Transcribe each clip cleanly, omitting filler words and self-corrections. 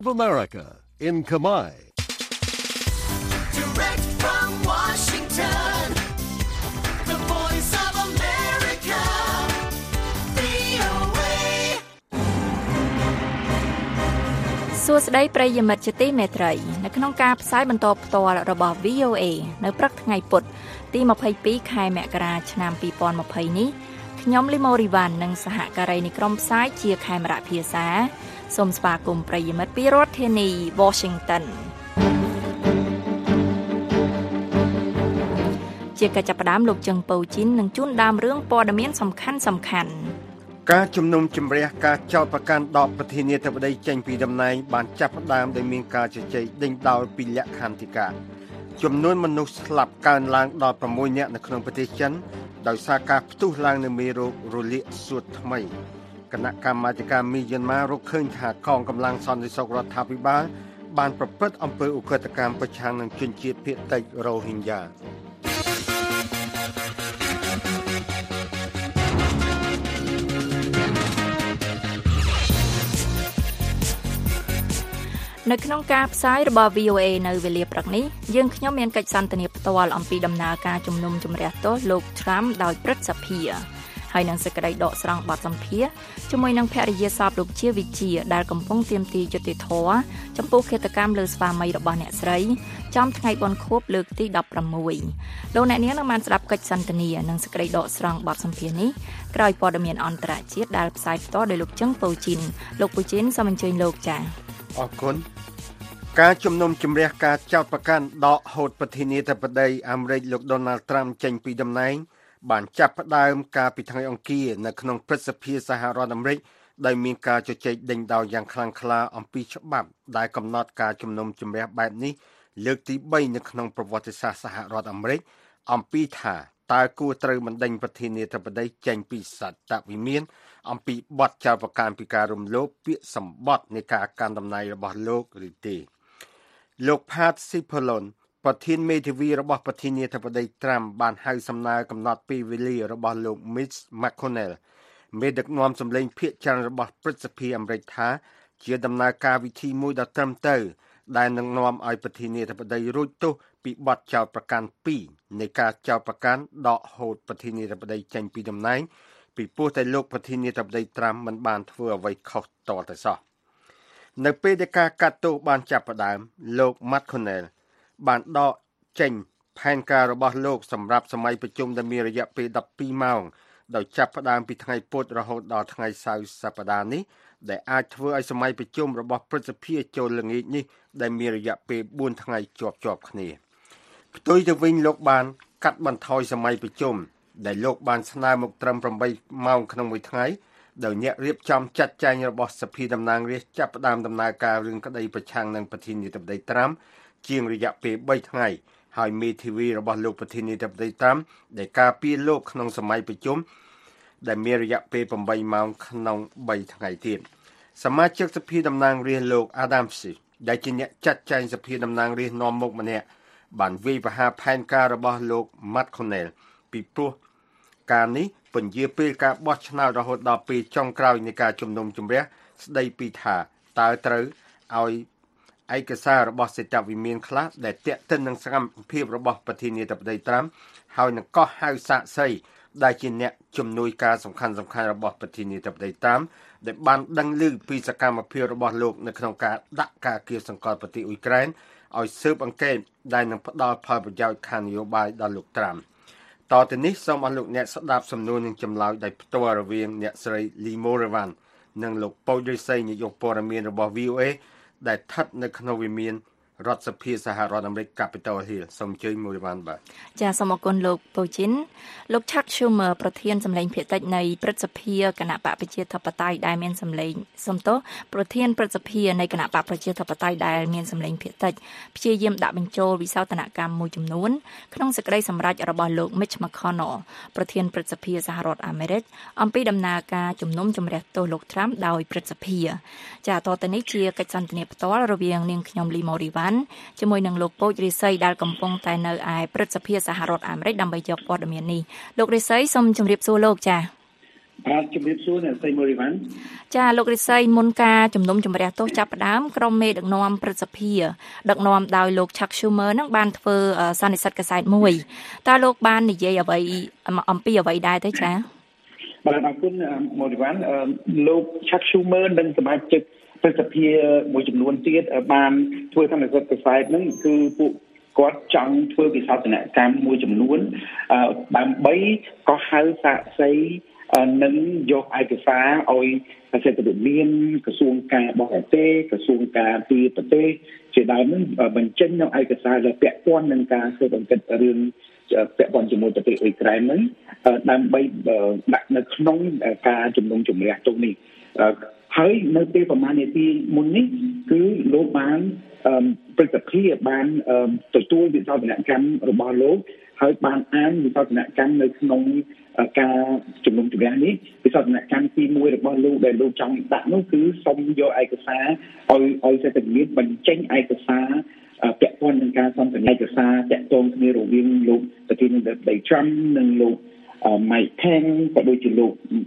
of America in Khmer. Direct from Washington, the voice of America, VOA. សួស្តីប្រិយមិត្តជាទីមេត្រីនៅក្នុងការផ្សាយបន្តផ្ទាល់របស់ VOA នៅព្រឹកថ្ងៃពុធទី22ខែមករាឆ្នាំ2020នេះខ្ញុំលីម៉ូរីវ៉ាន់និងសហការីនៃក្រុមផ្សាយជាខេមរៈភាសាសូមស្វាគមន៍ប្រិយមិត្តពីរដ្ឋធានី Washington ជាកិច្ចចាប់ផ្ដើមលោកជឹងពៅជីននឹងជូនដើមរឿងព័ត៌មានសំខាន់ការជំនុំជម្រះការចោទប្រកាន់ដកប្រធានាធិបតីចេញពីតំណែងបានចាប់ផ្ដើមដោយមានការជជែកដេញដោលពីលក្ខន្តិកាចំនួនមនុស្សស្លាប់កើនឡើងដល់6នាក់នៅក្នុងប្រទេសចិនដោយសារការផ្ទុះឡើងនៃមេរោគរលាកសួតថ្មីគណៈកម្មាធិការមីយ៉ាន់ម៉ារកឃើញថាកងកម្លាំងសន្តិសុខរដ្ឋាភិបាលបានប្រព្រឹត្តអំពើឧក្រិដ្ឋកម្មប្រឆាំងនឹងជនជាតិភាគតិចរ៉ូហីងយ៉ានៅក្នុងការផ្សាយរបស់ VOA នៅវេលាព្រឹកនេះយើងខ្ញុំមានកិច្ចសន្ទនាផ្ទាល់អំពីដំណើរការជំនុំជម្រះទោសលោក Trump ដោយព្រឹទ្ធសភាហើយនឹងសេចក្តីដកស្រង់បទសម្ភាសន៍ជាមួយនឹងភរិយាសពលោកជាវិជាដែលកំពុងទាមទារយុត្តិធម៌ចំពោះឃាតកម្មលើស្វាមីរបស់អ្នកស្រីចំថ្ងៃបុណ្យខួបលើកទី16លោកអ្នកនាងនឹងបានស្ដាប់កិច្ចសន្ទនានិងសេចក្តីដកស្រង់បទសម្ភាសន៍នេះក្រោយព័ត៌មានអន្តរជាតិដែលផ្សាយផ្ទាល់ដោយលោកជឹងពៅជីនលោកពូជីនសូមអញ្ជើញលោកចា៎អរគុណការជំនុំជម្រះការចោទប្រកាន់ដកហូតប្រធានាធិបតីអាមេរិកលោក Donald Trump ចេញពីតំណែងបានចាប់ផ្ដើមកាលពីថ្ងៃអង្គារនៅក្នុងព្រឹទ្ធសភាសហរដ្ឋអាមេរិកដោយមានការជជែកដេញដោលយ៉ាងខ្លាំងក្លាអំពីច្បាប់ដែលកំណត់ការជំនុំជម្រះបែបនេះលើកទី3នៅក្នុងប្រវត្តិសាស្ត្រសហរដ្ឋអាមេរិកអំពីថាតើគួរត្រូវបណ្ដេញប្រធានាធិបតីចេញពីសត្វវិមានអំពីបទចោទប្រកាន់ពីការរំលោភពាក្យសម្បត្តិនៃការកាន់តំណែងរបស់លោកឬទេលោក Pat Cipollone ប្រធានមេធាវីរបស់ប្រធានាធិបតី Trump បានហៅសំណើកំណត់ពេលវេលារបស់លោក Mitch McConnell មេដឹកនាំសម្លេងភាគច្រើនរបស់ព្រឹទ្ធសភាអាមេរិកថាជាដំណើរការវិធីមួយដ៏ត្រឹមត្រូវដែលនឹងនាំឲ្យប្រធានាធិបតីរួចទោសពីបទចោទប្រកាន់2នៃការចោទប្រកាន់ដកហូតប្រធានាធិបតីចេញពីតំណែងពីព្រោះតែលោកប្រធានាធិបតី Trump មិនបានធ្វើអ្វីខុសតតែសោះនៅពេលដែលការកាត់ទោសបានចាប់ផ្ដើមលោក McConnell បានដកចេញផែនការរបស់លោកសម្រាប់សម័យប្រជុំដែលមានរយៈពេល12ម៉ោងដោយចាប់ផ្ដើមពីថ្ងៃពុធរហូតដល់ថ្ងៃសៅរ៍សប្តាហ៍នេះដែលអាចធ្វើឲ្យសម័យប្រជុំរបស់ព្រឹទ្ធសភាចូលល្ងាចនេះដែលមានរយៈពេល4ថ្ងៃជាប់គ្នាផ្ទុយទៅវិញលោកបានកាត់បន្ថយសម័យប្រជុំដែលលោកបានស្នើមកត្រឹម8ម៉ោងក្នុងមួយថ្ងៃដោយអ្នករៀបចំចាត់ចែងរបស់សភាតំណាងរាស្ត្រចាប់ផ្ដើមដំណើរការរឿងក្តីប្រឆាំងនឹងប្រធានាធិបតី Trump ជាងរយៈពេល3ថ្ងៃហើយមេធាវីរបស់លោកប្រធានាធិបតី Trump ដែលការពារលោកក្នុងសម័យប្រជុំដែលមានរយៈពេល8ម៉ោងក្នុង3ថ្ងៃទៀតសមាជិកសភាតំណាងរាស្ត្រលោក Adam Schiff ដែលជាអ្នកចាត់ចែងសភាតំណាងរាស្ត្រនាំមុខម្នាក់បានវាយប្រហារផែនការរបស់លោក McConnell ពីព្រោះការនេះពន្យាពេលការបោះឆ្នោតរហូតដល់ពេលចុងក្រោយនៃការជំនុំជម្រះស្ដីពីថាតើត្រូវឲ្យឯកសាររបស់សេតវិមានខ្លះដែលទាក់ទិននឹងសកម្មភាពរបស់ប្រធានាធិបតី Trump ហើយនឹងកោះហៅសាកសីដែលជាអ្នកជំនួយការសំខាន់របស់ប្រធានាធិបតី Trump ដែលបានដឹងឮពីសកម្មភាពរបស់លោកនៅក្នុងការដាក់ការគាបសង្កត់ប្រទេសអ៊ុយក្រែនឲ្យស៊ើបអង្កេតដែលនឹងផ្ដល់ផលប្រយោជន៍ខាងនយោបាយដល់លោក Trump តទៅនេះសូមអស់លោកអ្នកស្ដាប់សំណួរនឹងចម្លើយដោយផ្ទាល់រវាងអ្នកស្រី Limo Revan និងលោកប៉ូចរិស័យនាយកព័ត៌មានរបស់ VOA ដែលស្ថិតនៅក្នុងវិមានរដ្ឋសភាសហរដ្ឋអាមេរិក Capitol Hill សូមអញ្ជើញមួយបានបាទចាសសូមអរគុណលោកពូជីនលោក Chuck Schumer ប្រធានសម្លេងភាគតិចនៃព្រឹទ្ធសភាគណៈបកប្រជាធិបតេយ្យដែលមានសម្លេងប្រធានព្រឹទ្ធសភានៃគណៈបកប្រជាធិបតេយ្យដែលមានសម្លេងភាគតិចព្យាយាមដាក់បញ្ចូលវិសោធនកម្មមួយចំនួនក្នុងសេចក្តីសម្រេចរបស់លោក Mitch McConnell ប្រធានព្រឹទ្ធសភាសហរដ្ឋអាមេរិកអំពីដំណើរការជំនុំជម្រះទោសលោក Trump ដោយព្រឹទ្ធសភាចាតទៅនេះជាកិច្ចសន្ទនាផ្ទាល់រវាងនាងខ្ញុំ Limo Rivan ជាមួយនឹងលោកពូចរិស័យដែលកំពុងតែនៅឯព្រឹទ្ធសភាសហរដ្ឋអាមេរិកដើម្បីយកព័ត៌មាននេះលោករិស័យសូមជម្រាបសួរលោកចា៎ជំរាបសួរអ្នកស្រីមូរីវ៉ាន់ចាលោករិស័យមុនការជំនុំជម្រះទោសចាប់ផ្ដើមក្រុមមេដឹកនាំព្រឹទ្ធសភាដឹកនាំដោយលោក Chuck Schumer នឹងបានធ្វើសន្និសីទកាសែតមួយតើលោកបាននិយាយអ្វីអំពីអ្វីដែរទេចាបាទអរគុណមូរីវ៉ាន់លោក Chuck Schumer និងសមាជិកព្រឹទ្ធសភាមួយចំនួនទៀតបានធ្វើសន្និសីទកាសែតហ្នឹងគឺពួកគាត់ចង់ធ្វើវិសោធនកម្មមួយចំនួនដើម្បីក៏ហៅសាក្សីនឹងយកឯកសារឲ្យសេដ្ឋកិច្ចមានក្រសួងការបរទេសក្រសួងការពារប្រទេសជាដើមនឹងបញ្ចេញនៅឯកសារដែលពាក់ព័ន្ធនឹងការស៊ើបអង្កេតរឿងពាក់ព័ន្ធជាមួយប្រទេសអ៊ុយក្រែនហ្នឹងដើម្បីដាក់នៅក្នុងការជំនុំជម្រះទោសនេះហើយនៅពេលប្រហែលនាទីមុននេះគឺលោកបានព្រឹទ្ធសភាបានទទួលវិសោធនកម្មរបស់លោកហើយបានអានវិសោធនកម្មនៅក្នុងការជំនុំជម្រះនេះវិសោធនកម្មទី1របស់លោកដែលលោកចង់ដាក់នោះគឺសុំយកឯកសារឲ្យសេដ្ឋកិច្ចមានបញ្ចេញឯកសារពាក់ព័ន្ធនឹងការសន្ទនាឯកសារតាក់ទងគ្នារវាងលោកប្រធានាធិបតី Trump និងលោក Mike Pence ក៏ដូចជាលោក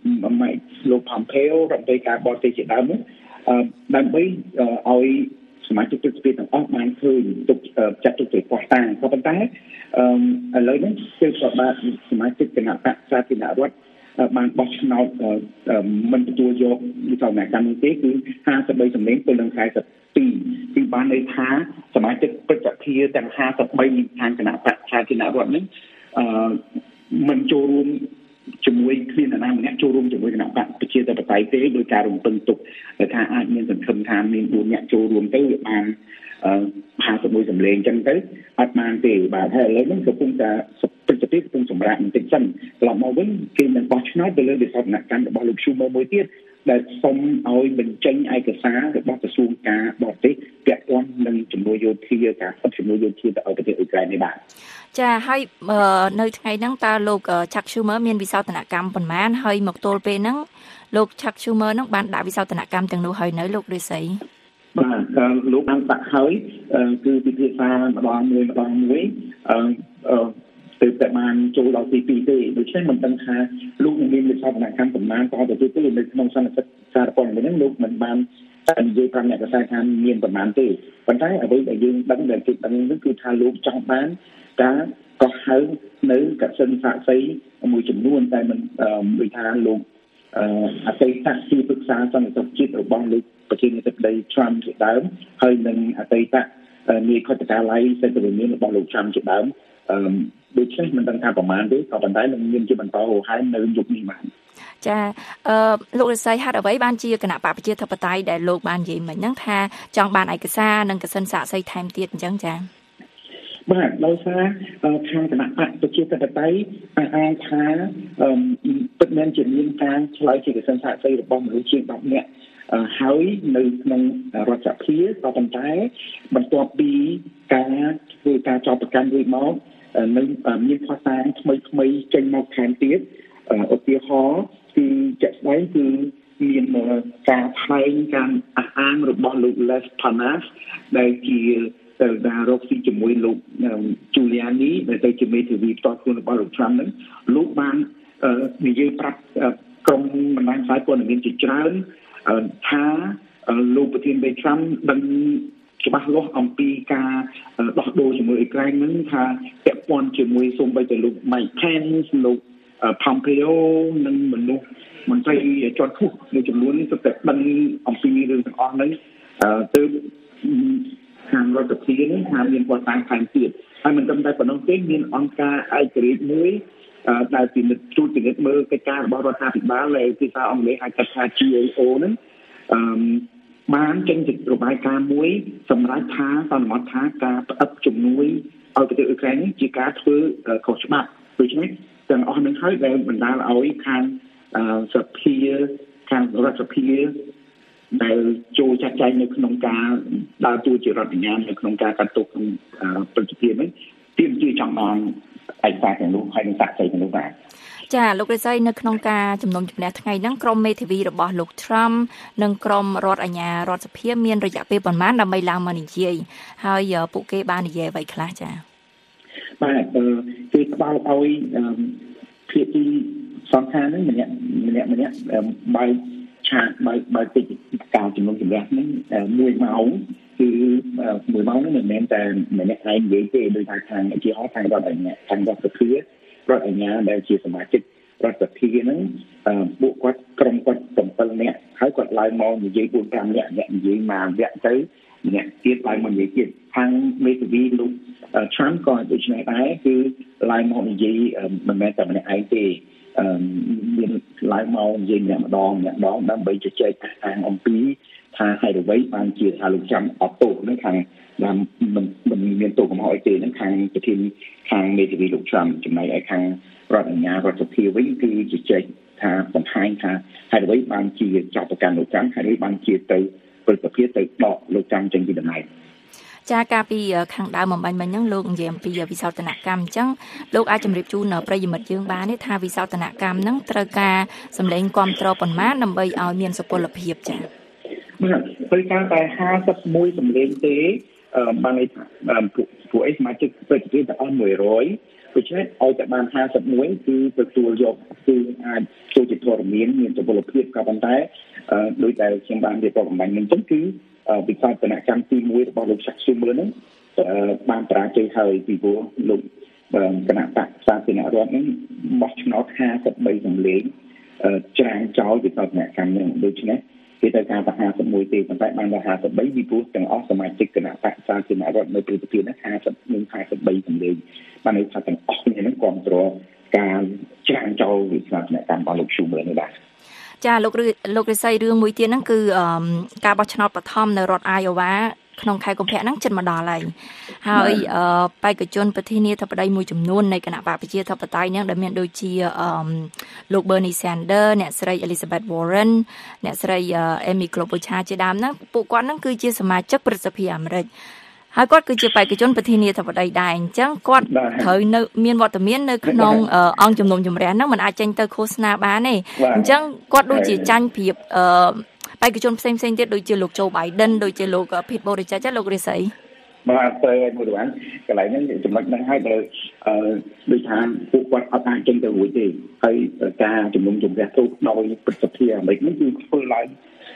Pompeo រដ្ឋមន្ត្រីការបរទេសជាដើមដើម្បីឲ្យសមាជិកព្រឹទ្ធសភាទាំងអស់បានឃើញទុកចាត់ទុកជាផ្ោះតាងក៏ប៉ុន្តែឥឡូវនេះគឺក៏បានសមាជិកគណៈបក្សសាធារណរដ្ឋបានបោះឆ្នោតមិនទទួលយកវិសោធនកម្មនេះទេគឺ53សម្លេងទៅនឹង42គឺបានន័យថាសមាជិកព្រឹទ្ធសភាទាំង53ខាងគណៈបក្សសាធារណរដ្ឋនេះមិនចូលរួមជាមួយគ្នាណាម្នាក់ចូលរួមជាមួយគណៈបកប្រជាធិបតេយ្យទេដោយការរំពឹងទុកថាអាចមានសង្ឃឹមថាមាន4អ្នកចូលរួមទៅវាបាន51សម្លេងអញ្ចឹងទៅអត់បានទេបាទហើយឥឡូវនេះកំពុងតែព្រឹទ្ធសភាកំពុងសម្រាប់បន្តិចសិនត្រឡប់មកវិញគេនឹងបោះឆ្នោតទៅលើវិសោធនកម្មរបស់លោក Schumer មួយទៀតដែលសុំឲ្យបញ្ចេញឯកសាររបស់ក្រសួងការបរទេសពាក់ព័ន្ធនឹងជំនួយយោធាការផ្គត់ជំនួយយោធាទៅឲ្យប្រទេសអ៊ុយក្រែននេះបាទចាហើយនៅថ្ងៃហ្នឹងតើលោក Chuck Schumer មានវិសោធនកម្មប៉ុន្មានហើយមកទល់ពេលហ្នឹងលោក Chuck Schumer ហ្នឹងបានដាក់វិសោធនកម្មទាំងនោះហើយនៅលោករិស័យបាទលោកបានដាក់ហើយគឺពិភាក្សម្ដងមួយទៅតែបានចូលដល់ទី2ទេដូច្នេះមិនដឹងថាលោកនឹងមានវិសោធនកម្មប៉ុន្មានតទៅទៀតនៅក្នុងសន្និសីទសារព័ត៌មានហ្នឹងលោកមិនបាននិយាយប្រាប់អ្នកកសែតថាមានប៉ុន្មានទេប៉ុន្តែអ្វីដែលយើងដឹងដែលគេដឹងនោះគឺថាលោកចង់បានការកោះហៅនៅកសិនសាក្សីមួយចំនួនតែមិនដូចថាលោកអតីតទីប្រឹក្សាសន្តិសុខជាតិរបស់លោកប្រធានាធិបតី Trump ជាដើមហើយនឹងអតីតនាយខុទ្ទកាល័យសេដ្ឋកិច្ចរបស់លោក Trump ជាដើមដូច្នេះមិនដឹងថាប្រមាណទេក៏ប៉ុន្តែនឹងមានជាបន្តរហ័យនៅយុគនេះបាទចាលោករិស័យហេតុអ្វីបានជាគណៈបកប្រជាធិបតេយ្យដែលលោកបាននិយាយមិញហ្នឹងថាចង់បានឯកសារនិងកសិនសាក្សីថែមទៀតអញ្ចឹងចាបាទដោយសារខាងគណៈបកប្រជាធិបតេយ្យអានថាពិតមែនជាមានការឆ្លើយជាកសិនសាក្សីរបស់មនុស្សជាង10នាក់ហើយនៅក្នុងរដ្ឋសភាក៏ប៉ុន្តែបន្ទាប់ពីការធ្វើការចោទប្រកាន់រួចមកនៅមានផ្ោះតាងថ្មីចេញមកថែមទៀតឧទាហរណ៍គឺជាក់ស្ដែងគឺមានការថ្លែងការអះអាងរបស់លោក Les Panas ដែលជាដែលរកស៊ីជាមួយលោក Giuliani ដែលទៅជាមេធាវីផ្ទាល់ខ្លួនរបស់លោក Trump ហ្នឹងលោកបាននិយាយប្រាប់ក្រុមបណ្ដាញផ្សាយព័ត៌មានជាច្រើនថាលោកប្រធានាធិបតី Trump ដឹងច្បាស់លាស់អំពីការដោះដូរជាមួយអ៊ុយក្រែនហ្នឹងថាពាក់ព័ន្ធជាមួយសូម្បីតែលោក Mike Pence លោក Pompeo និងមនុស្សមន្ត្រីជាន់ខ្ពស់មួយចំនួននេះទៅតែដឹងអំពីរឿងទាំងអស់ហ្នឹងទៅខាងរដ្ឋាភិបាលនេះថាមានគាត់តាំងថែមទៀតហើយមិនត្រឹមតែប៉ុណ្ណោះទេមានអង្គការឯករាជ្យមួយដែលពិនិត្យត្រួតពិនិត្យមើលកិច្ចការរបស់រដ្ឋាភិបាលដែលភាសាអង់គ្លេសហៅថា GAO ហ្នឹងបានចេញជារបាយការណ៍មួយសម្រាប់ថាសន្មតថាការផ្អាប់ជំនួយឲ្យប្រទេសអ៊ុយក្រែននេះជាការធ្វើខុសច្បាប់ដូច្នេះទាំងអស់នឹងហើយដែលបណ្ដាលឲ្យខាងសភាខាងរដ្ឋសភាដែលចូលចាត់ចែងនៅក្នុងការដើរតួជារដ្ឋអាជ្ញានៅក្នុងការកាត់ទោសព្រឹទ្ធសភានេះទាមទារចង់បានឯកសារទាំងនោះហើយនឹងសាក្សីទាំងនោះបាទចាលោករិស័យនៅក្នុងការជំនុំជម្រះថ្ងៃហ្នឹងក្រុមមេធាវីរបស់លោក Trump និងក្រុមរដ្ឋអាជ្ញារដ្ឋសភាមានរយៈពេលប៉ុន្មានដើម្បីឡើងមកនិយាយហើយពួកគេបាននិយាយអ្វីខ្លះចាបាទគេផ្ដល់ឲ្យភាគីសសង្ខារហ្នឹងម្នាក់បើឆាកបើតិចការជំនុំជម្រះហ្នឹង1ម៉ោងគឺ1ម៉ោងហ្នឹងមិនមែនតែម្នាក់ឯងនិយាយទេដោយថាខាងឧទាហរណ៍ខាងរដ្ឋអាជ្ញាខាងរដ្ឋសភារដ្ឋអាជ្ញាដែលជាសមាជិករដ្ឋសភាហ្នឹងពួកគាត់ក្រុមគាត់7នាក់ហើយគាត់ឡើងមកនិយាយ 4-5 នាក់និយាយមកវគ្គទៅម្នាក់ទៀតឡើងមកនិយាយទៀតខាងមេធាវីលោក Trump ក៏ដូចនេះដែរគឺឡើងមកនិយាយមិនមែនតែម្នាក់ឯងទេមានឡើងមកនិយាយម្ដងដើម្បីជជែកខាងអំពីថាហេតុអ្វីបានជាថាលោកចាំអត់ទោសនឹងខាងមិនមានទោសកំហុសអីទេនឹងខាងប្រធានខាងមេធាវីលោក Trump ចំណែកឯខាងរដ្ឋអាជ្ញារដ្ឋសភាវិញគឺជជែកថាបង្ហាញថាហេតុអ្វីបានជាចាប់ប្រកាន់លោកចាំហេតុអ្វីបានជាទៅព្រឹទ្ធសភាទៅដកលោកចាំចេញពីតំណែងចាកាលពីខាងដើមបំបញ្ញមិញហ្នឹងលោកនិយាយអំពីវិសោធនកម្មអញ្ចឹងលោកអាចជម្រាបជូនប្រិយមិត្តយើងបានទេថាវិសោធនកម្មហ្នឹងត្រូវការសម្លេងគាំទ្រប៉ុន្មានដើម្បីឲ្យមានសុពលភាពចាបាទពេលការតែ51សម្លេងទេបានន័យថាពួកអីសមាជិកព្រឹទ្ធសភាទាំងអស់100ដូច្នេះឲ្យតែបាន51គឺទទួលយកគឺអាចចូលជាធរមានសុពលភាពក៏ប៉ុន្តែដោយតែខ្ញុំបានរៀបរាប់អំបញ្ញមិញចឹងគឺវិសោធនកម្មទី1របស់លោក Chuck Schumer ហ្នឹងបានបរាជ័យហើយពីព្រោះលោកគណៈបកសាធារណរដ្ឋហ្នឹងបោះឆ្នោត53សម្លេងច្រានចោលវិសោធនកម្មហ្នឹងដូច្នេះគេត្រូវការតែ51ទេប៉ុន្តែបានតែ53ពីព្រោះទាំងអស់សមាជិកគណៈបកសាធារណរដ្ឋនៅព្រឹទ្ធសភាហ្នឹង53សម្លេងបានន័យថាទាំងអស់គ្នាហ្នឹងគ្រប់គ្រងការច្រានចោលវិសោធនកម្មរបស់លោក Schumer នេះដែរចាលោករិស័យរឿងមួយទៀតហ្នឹងគឺការបោះឆ្នោតបឋមនៅរដ្ឋ Iowa ក្នុងខែកុម្ភៈហ្នឹងជិតមកដល់ហើយបេក្ខជនប្រធានាធិបតីមួយចំនួននៃគណៈបកប្រជាធិបតេយ្យហ្នឹងដែលមានដូចជាលោក Bernie Sanders អ្នកស្រី Elizabeth Warren អ្នកស្រី Amy Klobuchar ជាដើមហ្នឹងពួកគាត់ហ្នឹងគឺជាសមាជិកព្រឹទ្ធសភាអាមេរិកហើយគាត់គឺជាបេក្ខជនប្រធានាធិបតីដែរអញ្ចឹងគាត់ត្រូវនៅមានវត្តមាននៅក្នុងអង្គជំនុំជម្រះហ្នឹងមិនអាចចេញទៅឃោសនាបានទេអញ្ចឹងគាត់ដូចជាចាញ់ប្រៀបបេក្ខជនផ្សេងទៀតដូចជាលោក Joe Biden ដូចជាលោក Pete Buttigieg ចាលោករិស័យបាទត្រូវឲ្យមួយហ្នឹងកន្លែងហ្នឹងចំណុចហ្នឹងហើយដែលដូចថាពួកគាត់អត់អាចចេញទៅរួចទេហើយការជំនុំជម្រះទូដោយព្រឹទ្ធសភាអាមេរិកនេះគឺធ្វើឡើង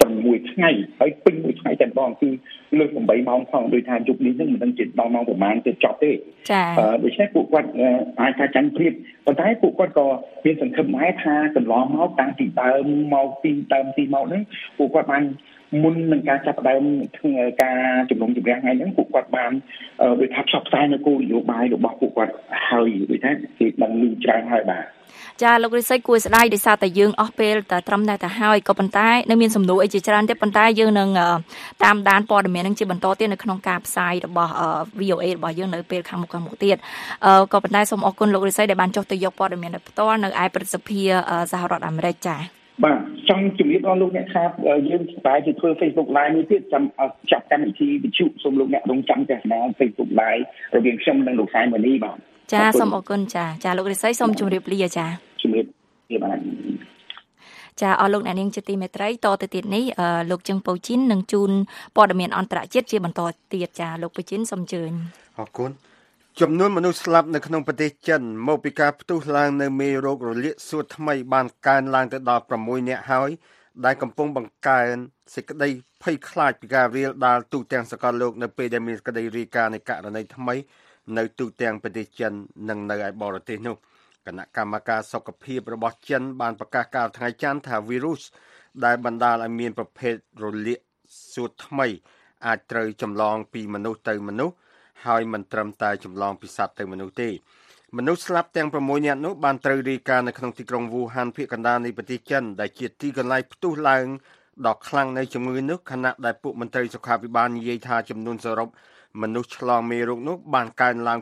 6ថ្ងៃហើយពេញមួយថ្ងៃតែម្ដងគឺលើស8ម៉ោងផងដោយថាយុគនេះនឹងមិនដឹងជាដល់ម៉ោងប្រហែលទៅចប់ទេចា៎ដូច្នេះពួកគាត់អាចថាចាញ់ព្រៀបប៉ុន្តែពួកគាត់ក៏មានសង្ឃឹមដែរថាកន្លងមកតាំងពីដើមមកទីមកហ្នឹងពួកគាត់បានមុននឹងការចាប់ផ្ដើមការជំនុំជម្រះថ្ងៃហ្នឹងពួកគាត់បានដូចថាផ្សព្វផ្សាយនៅគោលនយោបាយរបស់ពួកគាត់ហើយដូចថាគេបានលឺច្រើនហើយបាទចាលោករិស័យគួរស្ដាយដោយសារតែយើងអស់ពេលតែត្រឹមតែហើយក៏ប៉ុន្តែនៅមានសំណួរអីជាច្រើនទៀតប៉ុន្តែយើងនឹងតាមដានព័ត៌មាននឹងជាបន្តទៀតនៅក្នុងការផ្សាយរបស់ VOA របស់យើងនៅពេលខាងមុខទៀតក៏ប៉ុន្តែសូមអរគុណលោករិស័យដែលបានចុះទៅយកព័ត៌មានផ្ទាល់នៅឯព្រឹទ្ធសភាសហរដ្ឋអាមេរិកចាបាទចង់ជំរាបដល់លោកអ្នកថាយើងតែជាធ្វើ Facebook Live មួយទៀតចាប់កម្មវិធីវិទ្យុសូមលោកអ្នករងចាំទស្សនា Facebook Live រវាងខ្ញុំនិងលោកសាយម៉ានីបាទចាសូមអរគុណចាលោករិស័យសូមជម្រាបលាចាជំរាបលាបាទចាអរលោកអ្នកនាងជាទីមេត្រីតទៅទៀតនេះលោកជឹងពៅជីននឹងជូនព័ត៌មានអន្តរជាតិជាបន្តទៀតចាលោកពៅជីនសូមអញ្ជើញអរគុណចំនួនមនុស្សស្លាប់នៅក្នុងប្រទេសចិនមកពីការផ្ទុះឡើងនៅមេរោគរលាកសួតថ្មីបានកើនឡើងទៅដល់6នាក់ហើយដែលកំពុងបង្កើនសេចក្តីភ័យខ្លាចពីការរាលដាលទូទាំងសកលលោកនៅពេលដែលមានសេចក្តីរាយការណ៍នៃករណីថ្មីនៅទូទាំងប្រទេសចិននិងនៅឯបរទេសនោះគណៈកម្មការសុខភាពរបស់ចិនបានប្រកាសកាលថ្ងៃច័ន្ទថាវីរុសដែលបណ្ដាលឲ្យមានប្រភេទរលាកសួតថ្មីអាចត្រូវចម្លងពីមនុស្សទៅមនុស្សហើយមិនត្រឹមតែចម្លងពីសត្វទៅមនុស្សទេមនុស្សស្លាប់ទាំង6នាក់នោះបានត្រូវរាយការណ៍នៅក្នុងទីក្រុងវូហានភាគកណ្ដាលនៃប្រទេសចិនដែលជាទីកន្លែងផ្ទុះឡើងដ៏ខ្លាំងនៃជំងឺនោះខណៈដែលពួកមន្ត្រីសុខាភិបាលនិយាយថាចំនួនសរុបមនុស្សឆ្លងមេរោគនោះបានកើនឡើង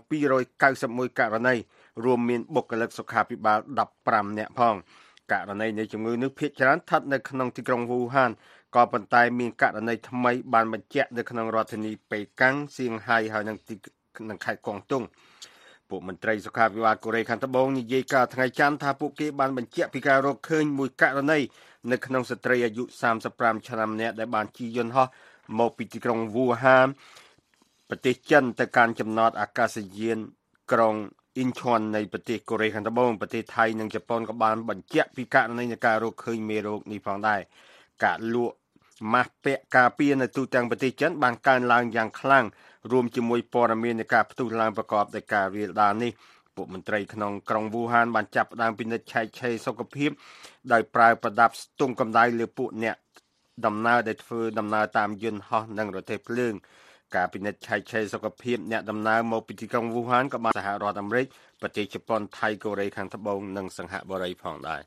291ករណីរួមមានបុគ្គលិកសុខាភិបាល15នាក់ផងករណីនៃជំងឺនេះភាគច្រើនស្ថិតនៅក្នុងទីក្រុងវូហានក៏ប៉ុន្តែមានករណីថ្មីបានបញ្ជាក់នៅក្នុងរដ្ឋធានីប៉េកាំងសៀងហៃហើយនិងខេត្តកុងតុងពួកមន្ត្រីសុខាភិបាលកូរ៉េខាងត្បូងនិយាយកាលថ្ងៃច័ន្ទថាពួកគេបានបញ្ជាក់ពីការរកឃើញមួយករណីនៅក្នុងស្ត្រីអាយុ35ឆ្នាំម្នាក់ដែលបានជិះយន្តហោះមកពីទីក្រុងវូហានប្រទេសចិនទៅកាន់ចំណតអាកាសយានក្រុងអ៊ីនឈွန်នៃប្រទេសកូរ៉េខាងត្បូងប្រទេសថៃនិងជប៉ុនក៏បានបញ្ជាក់ពីករណីនៃការរកឃើញមេរោគនេះផងដែរការលក់ម៉ាស់ពាក់ការពារនៅទូទាំងប្រទេសចិនបានកើនឡើងយ៉ាងខ្លាំងរួមជាមួយព័ត៌មាននៃការផ្ទុះឡើងប្រកបដោយការរាលដាលនេះពួកមន្ត្រីក្នុងក្រុងវូហានបានចាប់ផ្ដើមពិនិត្យឆែកឆេរសុខភាពដោយប្រើប្រដាប់ស្ទង់កម្ដៅលើពួកអ្នកដំណើរដែលធ្វើដំណើរតាមយន្តហោះនិងរទេះភ្លើងការពិនិត្យឆែកឆេរសុខភាពអ្នកដំណើរមកពីទីក្រុងវូហានក៏បានសហរដ្ឋអាមេរិកប្រទេសជប៉ុនថៃកូរ៉េខាងត្បូងនិងសិង្ហបុរីផងដែរ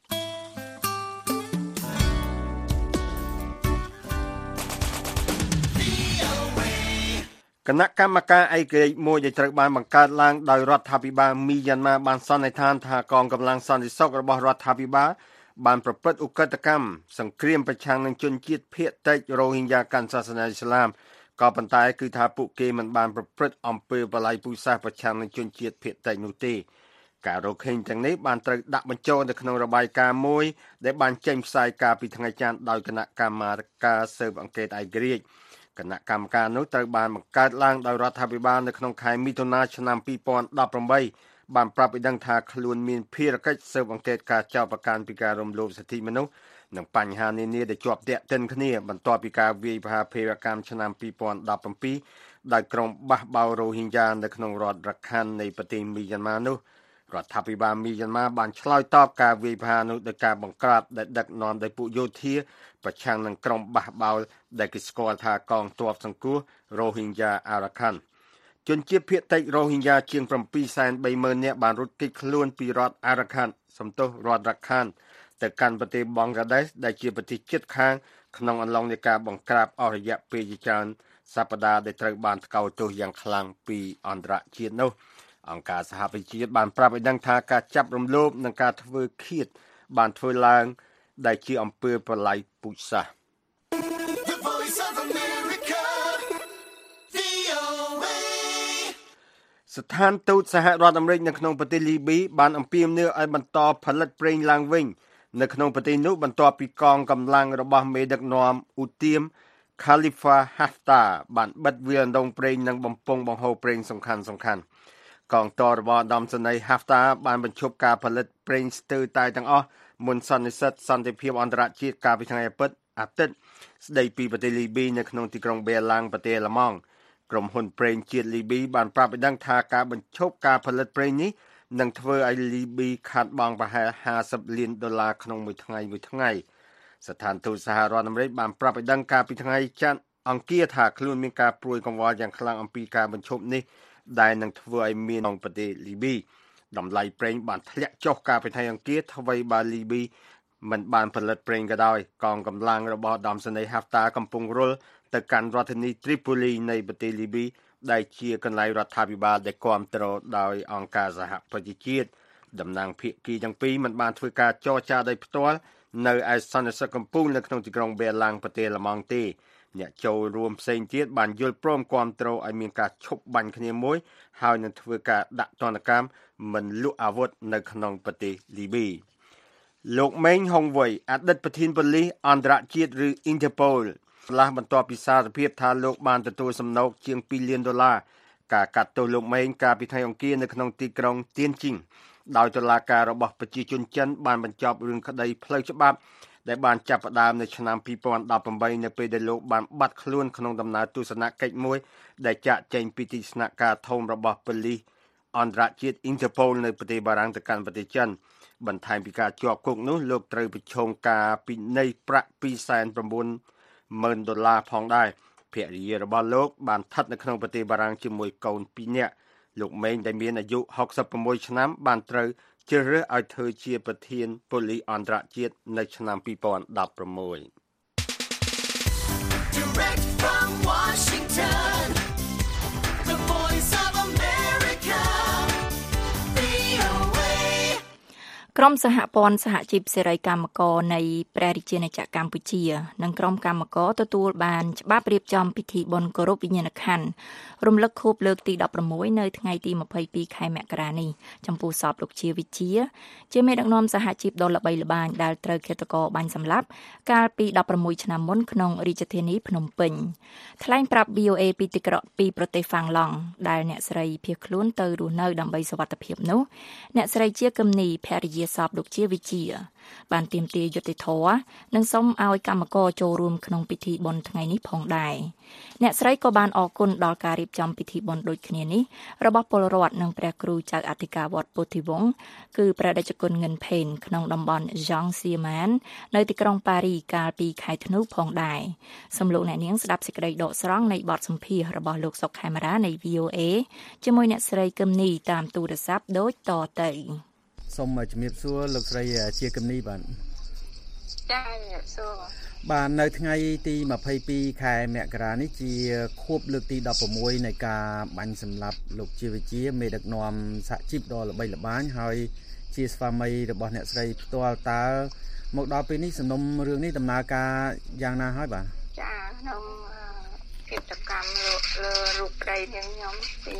គណៈកម្មការឯករាជ្យមួយដែលត្រូវបានបង្កើតឡើងដោយរដ្ឋាភិបាលមីយ៉ាន់ម៉ាបានសន្និដ្ឋានថាកងកម្លាំងសន្តិសុខរបស់រដ្ឋាភិបាលបានប្រព្រឹត្តឧក្រិដ្ឋកម្មសង្គ្រាមប្រឆាំងនឹងជនជាតិភាគតិចរ៉ូហីញ៉ាកាន់សាសនាអ៊ីស្លាមក៏ប៉ុន្តែគឺថាពួកគេមិនបានប្រព្រឹត្តអំពើបល្ល័យពូជសាសន៍ប្រឆាំងនឹងជនជាតិភាគតិចនោះទេការរកឃើញទាំងនេះបានត្រូវដាក់បញ្ចូលនៅក្នុងរបាយការណ៍មួយដែលបានចេញផ្សាយកាលពីថ្ងៃច័ន្ទដោយគណៈកម្មាធិការស៊ើបអង្កេតឯករាជ្យគណៈកម្មការនោះត្រូវបានបង្កើតឡើងដោយរដ្ឋាភិបាលនៅក្នុងខែមិថុនាឆ្នាំ2018បានប្រាប់ឲ្យដឹងថាខ្លួនមានភារកិច្ចស៊ើបអង្កេតការចោទប្រកាន់ពីការរំលោភសិទ្ធិមនុស្សនិងបញ្ហានានាដែលជាប់ទាក់ទិនគ្នាបន្ទាប់ពីការវាយប្រហារភេរកម្មឆ្នាំ2017ដោយក្រុមបះបោររ៉ូហីញ៉ានៅក្នុងរដ្ឋរខិននៃប្រទេសមីយ៉ាន់ម៉ានោះរដ្ឋាភិបាលមីយ៉ាន់ម៉ាបានឆ្លើយតបការវាយប្រហារនោះដោយការបង្ក្រាបដែលដឹកនាំដោយពួកយោធាប្រឆាំងនឹងក្រុមបះបោរដែលគេស្គាល់ថាកងទ័ពសង្គ្រោះរ៉ូហីញ៉ាអារ៉ាខាន់ជនជាតិភាគតិចរ៉ូហីញ៉ាជាង 730,000 នាក់បានរត់គេចខ្លួនពីរដ្ឋអារ៉ាខាន់រដ្ឋរខិនទៅកាន់ប្រទេសបង់ក្លាដេសដែលជាប្រទេសជិតខាងក្នុងអំឡុងនៃការបង្ក្រាបអស់រយៈពេលជាច្រើនសប្តាហ៍ដែលត្រូវបានថ្កោលទោសយ៉ាងខ្លាំងពីអន្តរជាតិនោះអង្គការសហប្រជាជាតិបានប្រាប់ឲ្យដឹងថាការចាប់រំលោភនិងការធ្វើឃាតបានធ្វើឡើងដែលជាអំពើបល្ល័យពូជសាសន៍ស្ថានទូតសហរដ្ឋអាមេរិកនៅក្នុងប្រទេសលីប៊ីបានអំពាវនាវឲ្យបន្តផលិតប្រេងឡើងវិញនៅក្នុងប្រទេសនោះបន្ទាប់ពីកងកម្លាំងរបស់មេដឹកនាំអ៊ូទៀម Khalifa Haftar បានបិទវាលអណ្ដូងប្រេងនិងបំពង់បង្ហូរប្រេងសំខាន់ៗកងទ័ពរបស់ឧត្តមសេនីយ៍ Haftar បានបញ្ឈប់ការផលិតប្រេងស្ទើរតែទាំងអស់មុនសន្និសីទសន្តិភាពអន្តរជាតិកាលពីថ្ងៃអាទិត្យស្ដីពីប្រទេសលីប៊ីនៅក្នុងទីក្រុងបេឡាំងប្រទេសអាល្លឺម៉ង់ក្រុមហ៊ុនប្រេងជាតិលីប៊ីបានប្រាប់ឲ្យដឹងថាការបញ្ឈប់ការផលិតប្រេងនេះនឹងធ្វើឲ្យលីប៊ីខាត់បង់ប្រហែល$50 លានក្នុងមួយថ្ងៃស្ថានទូតសហរដ្ឋអាមេរិកបានប្រាប់ឲ្យដឹងកាលពីថ្ងៃច័ន្ទអង្គារថាខ្លួនមានការព្រួយកង្វល់យ៉ាងខ្លាំងអំពីការបញ្ឈប់នេះដែលនឹងធ្វើឲ្យមានក្នុងប្រទេសលីប៊ីតម្លៃប្រេងបានធ្លាក់ចុះកាលពីថ្ងៃអង្គារថ្មីបើលីប៊ីមិនបានផលិតប្រេងក៏ដោយកងកម្លាំងរបស់ឧត្តមសេនីយ៍ Haftar កំពុងរុលទៅកាន់រដ្ឋធានី Tripoli នៃប្រទេសលីប៊ីដែលជាកន្លែងរដ្ឋាភិបាលដែលគាំទ្រដោយអង្គការសហប្រជាជាតិតំណាងភាគីទាំងពីរមិនបានធ្វើការចរចាដោយផ្ទាល់នៅឯសន្និសីទកំពូលនៅក្នុងទីក្រុងបេឡាំងប្រទេសអាល្លឺម៉ង់ទេអ្នកចូលរួមផ្សេងទៀតបានយល់ព្រមគាំទ្រឲ្យមានការឈប់បាញ់គ្នាមួយហើយនឹងធ្វើការដាក់ទណ្ឌកម្មមិនលក់អាវុធនៅក្នុងប្រទេសលីប៊ីលោកម៉េងហុងវ៉ៃអតីតប្រធានប៉ូលីសអន្តរជាតិឬ Interpol ឆ្លាស់បន្ទាប់ពីសារភាពថាលោកបានទទួលសំណូកជាង$2 លានការកាត់ទោសលោកម៉េងកាលពីថ្ងៃអង្គារនៅក្នុងទីក្រុងទៀនជីងដោយតុលាការរបស់ប្រជាជនចិនបានបញ្ចប់រឿងក្តីផ្លូវច្បាប់ដែលបានចាប់ផ្ដើមនៅឆ្នាំ2018នៅពេលដែលលោកបានបាត់ខ្លួនក្នុងដំណើរទស្សនកិច្ចមួយដែលចាក់ចែងពីទីស្នាក់ការធំរបស់ប៉ូលីសអន្តរជាតិ Interpol នៅប្រទេសបារាំងទៅកាន់ប្រទេសចិនបន្ថែមពីការជាប់គុកនោះលោកត្រូវប្រឈមការពិន័យប្រាក់$290,000ផងដែរភរិយារបស់លោកបានស្ថិតនៅក្នុងប្រទេសបារាំងជាមួយកូន2នាក់លោកម៉េងដែលមានអាយុ66ឆ្នាំបានត្រូវជ្រើសរើសឲ្យធ្វើជាប្រធានប៉ូលីសអន្តរជាតិនៅឆ្នាំ2016 Direct from Washington, the voice of America, VOA ក្រុមសហព័ន្ធសហជីពសេរីកម្មករនៃព្រះរាជាណាចក្រកម្ពុជានិងក្រុមកម្មករទទួលបានច្បាប់រៀបចំពិធីបុណ្យគោរពវិញ្ញាណក្ខន្ធរំលឹកខួបលើកទី16នៅថ្ងៃទី22ខែមករានេះចំពោះសពលោកជាវិជាជាមេដឹកនាំសហជីពដ៏ល្បីល្បាញដែលត្រូវឃាតករបាញ់សម្លាប់កាលពី16ឆ្នាំមុនក្នុងរាជធានីភ្នំពេញថ្លែងប្រាប់ VOA ពីទីក្រុងពីប្រទេសហ្វាំងឡង់ដែលអ្នកស្រីភៀសខ្លួនទៅរស់នៅដើម្បីសុវត្ថិភាពនោះអ្នកស្រីជាគំនីភរិយាសពលោកជាវិជាបានទាមទារយុត្តិធម៌និងសូមឲ្យកម្មករចូលរួមក្នុងពិធីបុណ្យថ្ងៃនេះផងដែរអ្នកស្រីក៏បានអរគុណដល់ការរៀបចំពិធីបុណ្យដូចគ្នានេះរបស់ពលរដ្ឋនិងព្រះគ្រូចៅអធិការវត្តពោធិវង្សគឺព្រះតេជគុណងិនផេនក្នុងតំបន់យ៉ងសៀម៉ាននៅទីក្រុងប៉ារីកាលពីខែធ្នូផងដែរសូមលោកអ្នកនាងស្ដាប់សេចក្តីដកស្រង់នៃបទសម្ភាសន៍របស់លោកសុកខេមរានៃ VOA ជាមួយអ្នកស្រីគឹមនីតាមទូរស័ព្ទដូចតទៅសូមជំរាបសួរលោកស្រីជាគំនីបាទចាជំរាបសួរបាទនៅថ្ងៃទី22ខែមករានេះជាខួបលើកទី16នៃការបាញ់សម្លាប់លោកជាវិជាមេដឹកនាំសហជីពដ៏ល្បីល្បាញហើយជាស្វាមីរបស់អ្នកស្រីផ្ទាល់តើមកដល់ពេលនេះសំណុំរឿងនេះដំណើរការយ៉ាងណាហើយបាទចាក្នុងកិច្ចកម្មលើរូបប្តីនាងខ្ញុំពី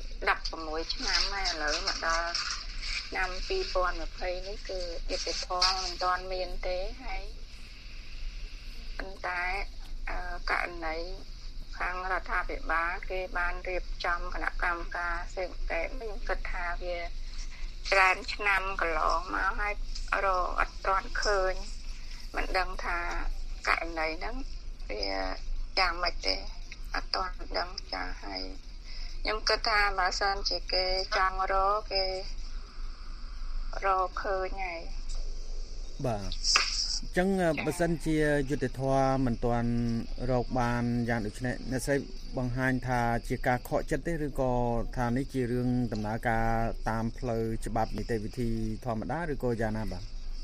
16ឆ្នាំហើយឥឡូវមកដល់ឆ្នាំ2020នេះគឺយុត្តិធម៌មិនទាន់មានទេហើយប៉ុន្តែករណីខាងរដ្ឋាភិបាលគេបានរៀបចំគណៈកម្មការស៊ើបអង្កេតខ្ញុំគិតថាវាច្រើនឆ្នាំកន្លងមកហើយរកអត់ទាន់ឃើញមិនដឹងថាករណីហ្នឹងវាយ៉ាងម៉េចទេអត់ទាន់ដឹងចាហើយខ្ញុំគិតថាបើសិនជាគេចង់រកគេរកឃើញហើយបាទអញ្ចឹងបើសិនជាយុទ្ធធម៌មិនទាន់រកបានយ៉ាងដូចនេះអ្នកស្រីបង្ហាញថាជាការខកចិត្តទេឬក៏ថានេះជារឿងដំណើរការតាមផ្លូវច្បាប់នីតិវិធីធម្មតាឬក៏យ៉ាងណាបាទ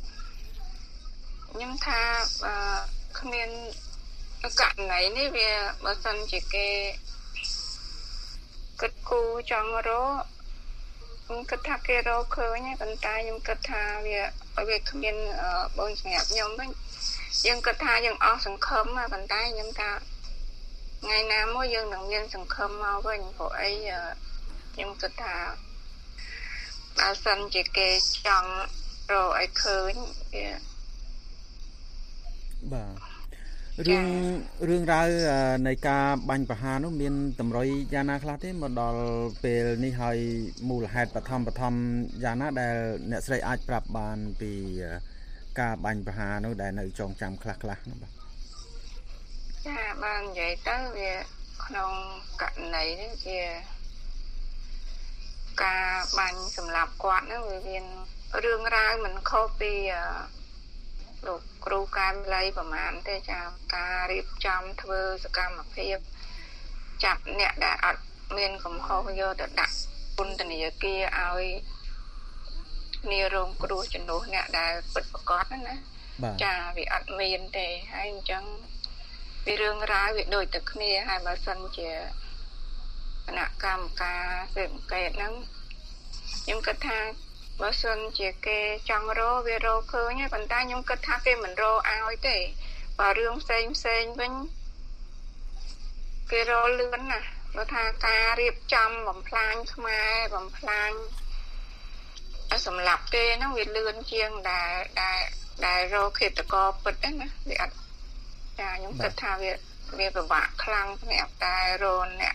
ខ្ញុំថាគ្មានករណីនេះវាបើសិនជាគេគិតគូចង់រកខ្ញុំគិតថាគេរកឃើញហើយប៉ុន្តែខ្ញុំគិតថាវាគ្មានបងសម្រាប់ខ្ញុំវិញយើងគិតថាយើងអស់សង្ឃឹមហើយប៉ុន្តែខ្ញុំថាថ្ងៃណាមួយយើងនឹងមានសង្ឃឹមមកវិញព្រោះអីខ្ញុំគិតថាបើសិនជាគេចង់រកឲ្យឃើញវាបាទរឿងរ៉ាវនៃការបាញ់ប្រហារនោះមានតម្រុយយ៉ាងណាខ្លះទេមកដល់ពេលនេះហើយមូលហេតុបឋមយ៉ាងណាដែលអ្នកស្រីអាចប្រាប់បានពីការបាញ់ប្រហារនោះដែលនៅចងចាំខ្លះនោះបាទចាបាននិយាយទៅវាក្នុងករណីនេះជាការបាញ់សម្លាប់គាត់ហ្នឹងវាមានរឿងរ៉ាវមិនខុសពីលោកគ្រូកាមលីប្រហែលទេចាការរៀបចំធ្វើសកម្មភាពចាប់អ្នកដែលអត់មានកំហុសយកទៅដាក់ពន្ធនាគារឲ្យគ្នារងគ្រោះជំនួសអ្នកដែលពិតប្រាកដណាចាវាអត់មានទេហើយអញ្ចឹងពីរឿងរ៉ាវវាដូចតែគ្នាហើយបើសិនជាគណៈកម្មការស៊ើបអង្កេតហ្នឹងខ្ញុំគិតថាបើសិនជាគេចង់រកវារកឃើញហើយប៉ុន្តែខ្ញុំគិតថាគេមិនរកឲ្យទេបើរឿងផ្សេងវិញគេរកលឿនណាស់ព្រោះថាការរៀបចំបំផ្លាញខ្មែរបំផ្លាញសម្រាប់គេហ្នឹងវាលឿនជាងដែលរកឃាតករពិតហ្នឹងណាវាអត់ចាខ្ញុំគិតថាវាពិបាកខ្លាំងសម្រាប់តែរកអ្នក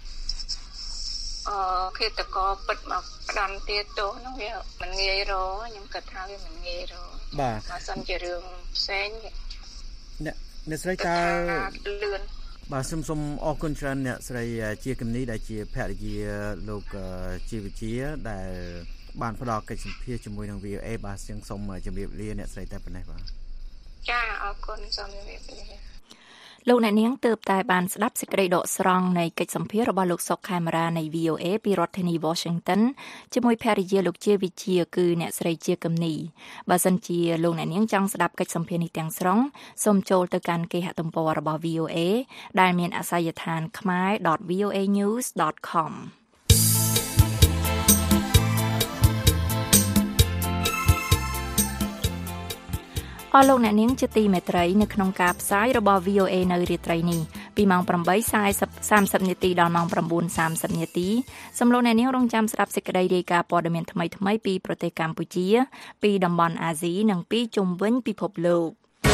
ឃាតករពិតមកផ្ដន់ទាទោសហ្នឹងវាមិនងាយរកខ្ញុំគិតថាវាមិនងាយរកបាទបើសិនជារឿងផ្សេងអ្នកស្រីតើលឿនបាទសូមអរគុណច្រើនអ្នកស្រីជាគំនីដែលជាភរិយាលោកជាវិជាដែលបានផ្ដល់កិច្ចសម្ភាសជាមួយនឹង VOA បាទសូមជម្រាបលាអ្នកស្រីតែប៉ុណ្ណេះបាទចាអរគុណសូមជម្រាបលាលោកអ្នកនាងទើបតែបានស្ដាប់សេចក្តីដកស្រង់នៃកិច្ចសម្ភាសន៍របស់លោកសុកខេមរានៃ VOA ពីរដ្ឋធានី Washington ជាមួយភរិយាលោកជាវិជាគឺអ្នកស្រីជាគំនីបើសិនជាលោកអ្នកនាងចង់ស្ដាប់កិច្ចសម្ភាសន៍នេះទាំងស្រុងសូមចូលទៅកាន់គេហទំព័ររបស់ VOA ដែលមានអាសយដ្ឋាន khmer.voanews.com អស់លោកអ្នកនាងជាទីមេត្រីនៅក្នុងការផ្សាយរបស់ VOA នៅរាត្រីនេះពីម៉ោង 8:30 នាទីដល់ម៉ោង 9:30 នាទីសូមលោកអ្នកនាងរងចាំស្ដាប់សេចក្តីរាយការណ៍ព័ត៌មានថ្មីៗពីប្រទេសកម្ពុជាពីតំបន់អាស៊ីនិងពីជុំវិញពិភពលោក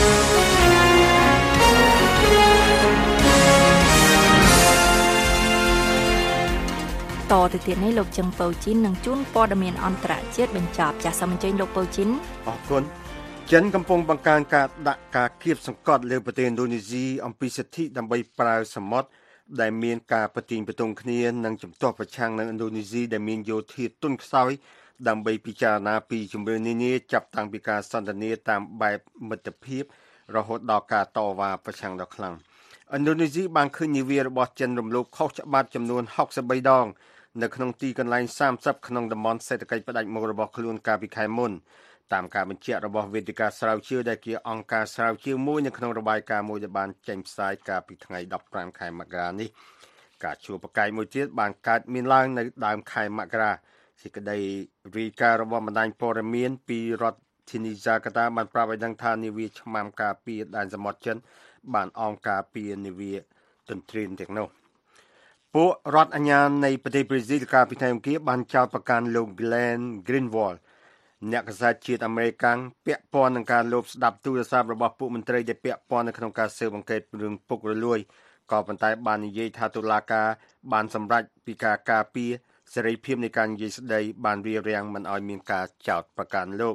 តទៅទៀតនេះលោកជឹងពៅជីននឹងជួនព័ត៌មានអន្តរជាតិបញ្ចប់ចាសសូមអញ្ជើញលោកពៅជីនអរគុណចិនកំពុងបង្កើនការដាក់ការគៀបសង្កត់លើប្រទេសឥណ្ឌូនេស៊ីអំពីសិទ្ធិដើម្បីប្រើសមុទ្រដែលមានការប្រទីងបន្ទងគ្នានិងជំទាស់ប្រឆាំងនឹងឥណ្ឌូនេស៊ីដែលមានយោធាទន់ខ្សោយដើម្បីពិចារណាពីជំរឿននានាចាប់តាំងពីការសន្ទនាតាមបែបមិត្តភាពរហូតដល់ការតវ៉ាប្រឆាំងដ៏ខ្លាំងឥណ្ឌូនេស៊ីបានឃើញនាវារបស់ចិនរំលោភខុសច្បាប់ចំនួន63ដងនៅក្នុងទីកន្លែង30ក្នុងតំបន់សេដ្ឋកិច្ចផ្ដាច់មុខរបស់ខ្លួនកាលពីខែមុនតាមការបញ្ជាក់របស់វេទិកាស្រាវជ្រាវដែលជាអង្គការស្រាវជ្រាវមួយនៅក្នុងរបាយការណ៍មួយដែលបានចេញផ្សាយកាលពីថ្ងៃ15ខែមករានេះការជួបប្រកែកមួយទៀតបានកើតមានឡើងនៅដើមខែមករាសេចក្តីរាយការណ៍របស់បណ្ដាញព័ត៌មានពីរដ្ឋធានីហ្សាកាតាបានប្រាប់ឲ្យដឹងថានាវាឆ្មាំការពារដែនសមុទ្រចិនបានអមការពារនាវាទន្ទ្រានទាំងនោះពួករដ្ឋអាជ្ញានៃប្រទេសប្រេស៊ីលកាលពីថ្ងៃអង្គារបានចោទប្រកាន់លោក Glenn Greenwald អ្នកកាសែតជាតិអាមេរិកពាក់ព័ន្ធនឹងការលបស្ដាប់ទូរស័ព្ទរបស់ពួកមន្ត្រីដែលពាក់ព័ន្ធនៅក្នុងការស៊ើបអង្កេតរឿងពុករលួយក៏ប៉ុន្តែបាននិយាយថាតុលាការបានសម្រេចពីការការពារសេរីភាពនៃការនិយាយស្ដីបានរារាំងមិនឲ្យមានការចោទប្រកាន់លោក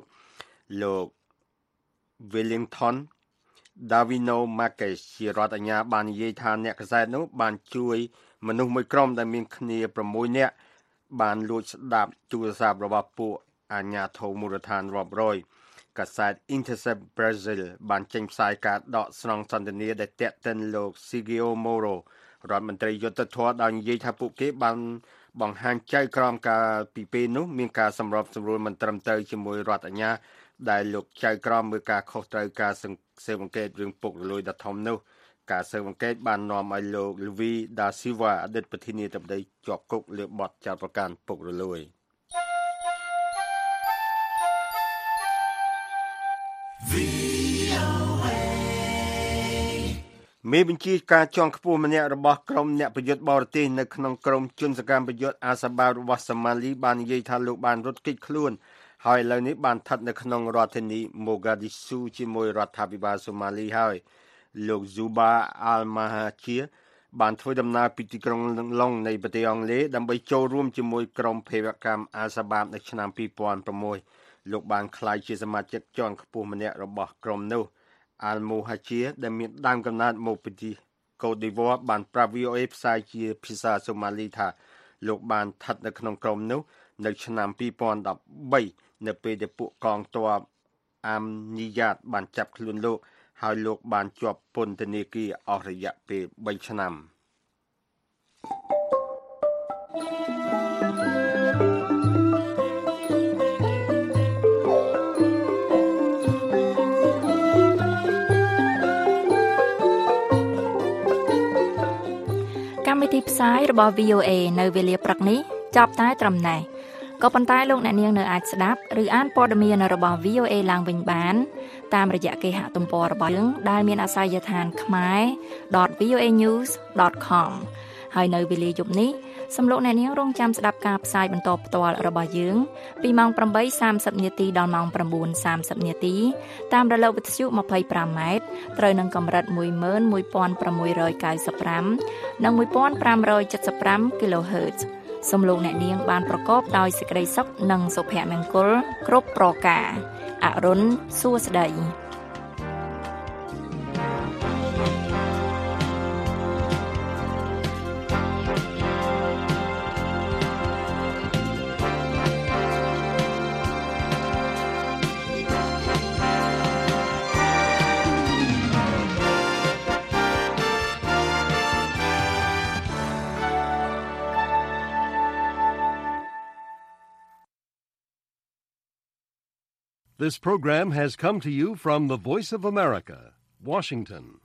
Wellington Davino Marquez ជារដ្ឋអាជ្ញាបាននិយាយថាអ្នកកាសែតនោះបានជួយមនុស្សមួយក្រុមដែលមានគ្នា6នាក់បានលួចស្ដាប់ទូរស័ព្ទរបស់ពួកអាជ្ញាធរមូលដ្ឋានរាប់រយកាសែត Intercept Brazil បានចេញផ្សាយការដកស្រង់សន្ទនាដែលតាក់ទិនលោក Sergio Moro រដ្ឋមន្ត្រីយុត្តិធម៌ដោយនិយាយថាពួកគេបានបង្ហាញចៅក្រមការពីពេលនោះមានការសម្របសម្រួលមិនត្រឹមត្រូវជាមួយរដ្ឋអាជ្ញាដែលលោកចៅក្រមមើលការខុសត្រូវការស៊ើបអង្កេតរឿងពុករលួយដ៏ធំនោះការស៊ើបអង្កេតបាននាំឲ្យលោក Luis da Silva អតីតប្រធានាធិបតីជាប់គុកលើបទចោទប្រកាន់ពុករលួយមេបញ្ជាការជាន់ខ្ពស់ម្នាក់របស់ក្រុមអ្នកប្រយុទ្ធបរទេសនៅក្នុងក្រុមជនសកម្មប្រយុទ្ធអាសាបារបស់សូម៉ាលីបាននិយាយថាលោកបានរត់គេចខ្លួនហើយឥឡូវនេះបានស្ថិតនៅក្នុងរដ្ឋធានីម៉ូហ្គាឌីស៊ូជាមួយរដ្ឋាភិបាលសូម៉ាលីហើយលោក Zuba al-Mahachir បានធ្វើដំណើរពីទីក្រុងឡុងនៃប្រទេសអង់គ្លេសដើម្បីចូលរួមជាមួយក្រុមភេរវកម្មអាសាបានៅឆ្នាំ2006លោកបានក្លាយជាសមាជិកជាន់ខ្ពស់ម្នាក់របស់ក្រុមនោះ Al-Mahachir ដែលមានដើមកំណើតមកពីប្រទេសកូតឌីវ៉ាបានប្រាប់ VOA ផ្សាយជាភាសាសូម៉ាលីថាលោកបានស្ថិតនៅក្នុងក្រុមនោះនៅឆ្នាំ2013នៅពេលដែលពួកកងទ័ពអាមនីយ៉ាតបានចាប់ខ្លួនលោកហើយលោកបានជាប់ពន្ធនាគារអស់រយៈពេល3ឆ្នាំកម្មវិធីផ្សាយរបស់ VOA នៅវេលាព្រឹកនេះចប់តែត្រឹមនេះក៏ប៉ុន្តែលោកអ្នកនាងនៅអាចស្ដាប់ឬអានព័ត៌មានរបស់ VOA ឡើងវិញបានតាមរយៈគេហទំព័ររបស់យើងដែលមានអាសយដ្ឋាន khmer.voanews.com ហើយនៅវេលាយប់នេះសូមលោកអ្នកនាងរងចាំស្ដាប់ការផ្សាយបន្តផ្ទាល់របស់យើងពីម៉ោង 8:30 នាទីដល់ម៉ោង 9:30 នាទីតាមរលកវិទ្យុ 25 ម៉ែត្រត្រូវនឹងកម្រិត 11695 និង 1575 kHz សូមលោកអ្នកនាងបានប្រកបដោយសេចក្តីសុខនិងសុភមង្គលគ្រប់ប្រការអរុនសួស្តី This program has come to you from the Voice of America, Washington.